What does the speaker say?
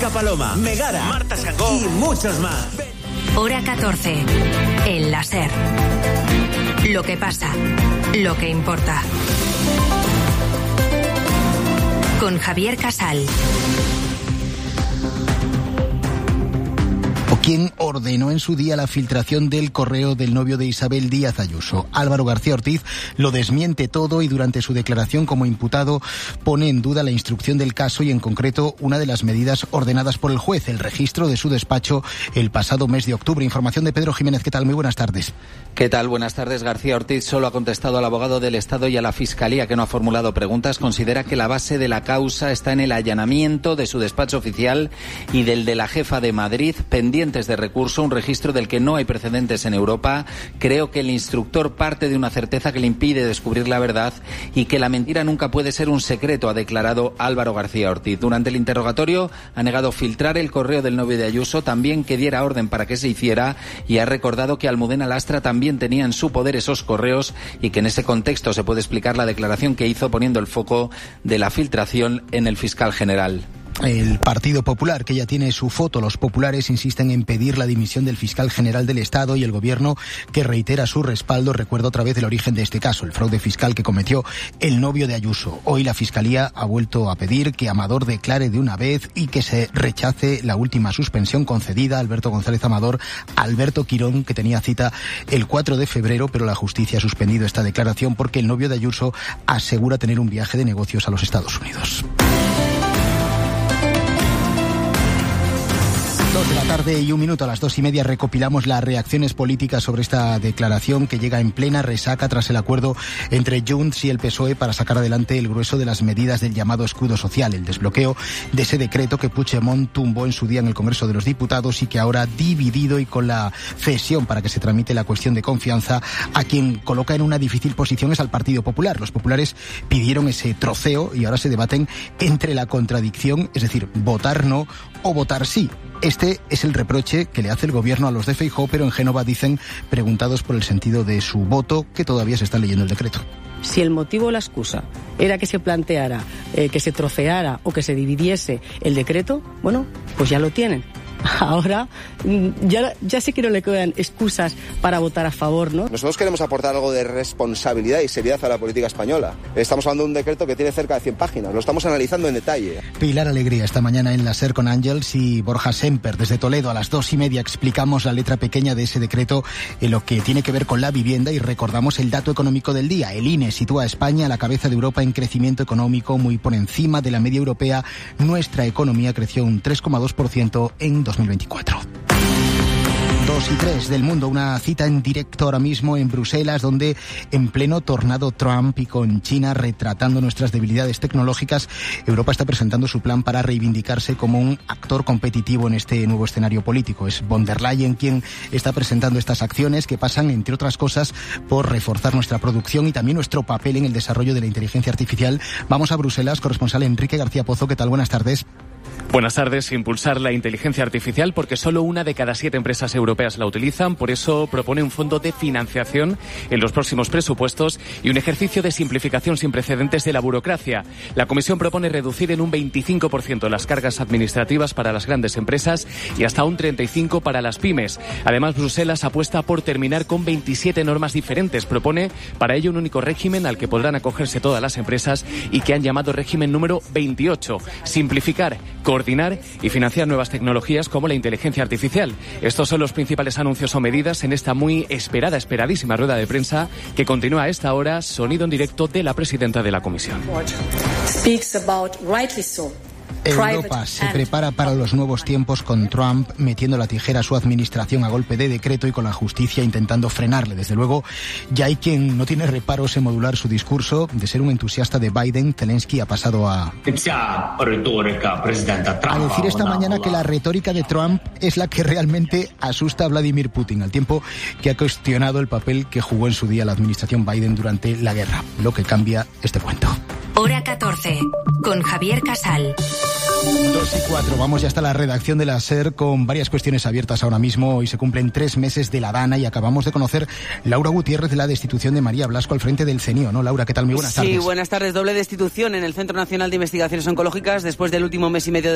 Mónica Paloma, Megara, Marta Sangó y muchos más. Hora 14. El láser. Lo que pasa, lo que importa. Con Javier Casal. ¿Quién ordenó en su día la filtración del correo del novio de Isabel Díaz Ayuso? Álvaro García Ortiz lo desmiente todo y durante su declaración como imputado pone en duda la instrucción del caso y en concreto una de las medidas ordenadas por el juez, el registro de su despacho el pasado mes de octubre. Información de Pedro Jiménez. ¿Qué tal? Muy buenas tardes. ¿Qué tal? Buenas tardes. García Ortiz solo ha contestado al abogado del Estado y a la Fiscalía, que no ha formulado preguntas. Considera que la base de la causa está en el allanamiento de su despacho oficial y del de la jefa de Madrid, pendientes de recurso, un registro del que no hay precedentes en Europa. Creo que el instructor parte de una certeza que le impide descubrir la verdad y que la mentira nunca puede ser un secreto, ha declarado Álvaro García Ortiz. Durante el interrogatorio ha negado filtrar el correo del novio de Ayuso, también que diera orden para que se hiciera, y ha recordado que Almudena Lastra también tenía en su poder esos correos y que en ese contexto se puede explicar la declaración que hizo poniendo el foco de la filtración en el fiscal general. El Partido Popular, que ya tiene su foto. Los populares insisten en pedir la dimisión del fiscal general del Estado y el Gobierno, que reitera su respaldo, recuerda otra vez el origen de este caso, el fraude fiscal que cometió el novio de Ayuso. Hoy la Fiscalía ha vuelto a pedir que Amador declare de una vez y que se rechace la última suspensión concedida a Alberto González Amador, Alberto Quirón, que tenía cita el 4 de febrero, pero la justicia ha suspendido esta declaración porque el novio de Ayuso asegura tener un viaje de negocios a los Estados Unidos. 2 de la tarde y 1 minuto, a las 2:30 recopilamos las reacciones políticas sobre esta declaración que llega en plena resaca tras el acuerdo entre Junts y el PSOE para sacar adelante el grueso de las medidas del llamado escudo social, el desbloqueo de ese decreto que Puigdemont tumbó en su día en el Congreso de los Diputados y que ahora, dividido y con la cesión para que se tramite la cuestión de confianza, a quien coloca en una difícil posición es al Partido Popular. Los populares pidieron ese troceo y ahora se debaten entre la contradicción, es decir, votar no o votar sí. Este es el reproche que le hace el Gobierno a los de Feijóo, pero en Génova dicen, preguntados por el sentido de su voto, que todavía se está leyendo el decreto. Si el motivo o la excusa era que se planteara, que se troceara o que se dividiese el decreto, bueno, pues ya lo tienen. Ahora ya sé que no le quedan excusas para votar a favor, ¿no? Nosotros queremos aportar algo de responsabilidad y seriedad a la política española. Estamos hablando de un decreto que tiene cerca de 100 páginas. Lo estamos analizando en detalle. Pilar Alegría esta mañana en la SER con Ángels y Borja Semper. Desde Toledo a las 2:30 explicamos la letra pequeña de ese decreto en lo que tiene que ver con la vivienda y recordamos el dato económico del día. El INE sitúa a España a la cabeza de Europa en crecimiento económico, muy por encima de la media europea. Nuestra economía creció un 3,2% en 2024. 2 y 3 del mundo, una cita en directo ahora mismo en Bruselas, donde en pleno tornado Trump y con China retratando nuestras debilidades tecnológicas, Europa está presentando su plan para reivindicarse como un actor competitivo en este nuevo escenario político. Es von der Leyen quien está presentando estas acciones que pasan, entre otras cosas, por reforzar nuestra producción y también nuestro papel en el desarrollo de la inteligencia artificial. Vamos a Bruselas, corresponsal Enrique García Pozo. ¿Qué tal? Buenas tardes. Buenas tardes. Impulsar la inteligencia artificial porque solo 1 de cada 7 empresas europeas la utilizan. Por eso propone un fondo de financiación en los próximos presupuestos y un ejercicio de simplificación sin precedentes de la burocracia. La Comisión propone reducir en un 25% las cargas administrativas para las grandes empresas y hasta un 35% para las pymes. Además, Bruselas apuesta por terminar con 27 normas diferentes. Propone para ello un único régimen al que podrán acogerse todas las empresas y que han llamado régimen número 28. Simplificar, coordinar y financiar nuevas tecnologías como la inteligencia artificial. Estos son los principales anuncios o medidas en esta muy esperadísima rueda de prensa que continúa a esta hora. Sonido en directo de la presidenta de la Comisión. Europa se prepara para los nuevos tiempos con Trump metiendo la tijera a su administración a golpe de decreto y con la justicia intentando frenarle. Desde luego, ya hay quien no tiene reparos en modular su discurso. De ser un entusiasta de Biden, Zelensky ha pasado a decir esta mañana que la retórica de Trump es la que realmente asusta a Vladimir Putin, al tiempo que ha cuestionado el papel que jugó en su día la administración Biden durante la guerra. Lo que cambia este cuento. Hora 14, con Javier Casal. 2:04, vamos ya hasta la redacción de la SER con varias cuestiones abiertas ahora mismo. Hoy se cumplen 3 meses de la Dana y acabamos de conocer, Laura Gutiérrez, de la destitución de María Blasco al frente del CENIO, ¿no? Laura, ¿qué tal? Muy buenas tardes. Sí, buenas tardes. Doble destitución en el Centro Nacional de Investigaciones Oncológicas después del último mes y medio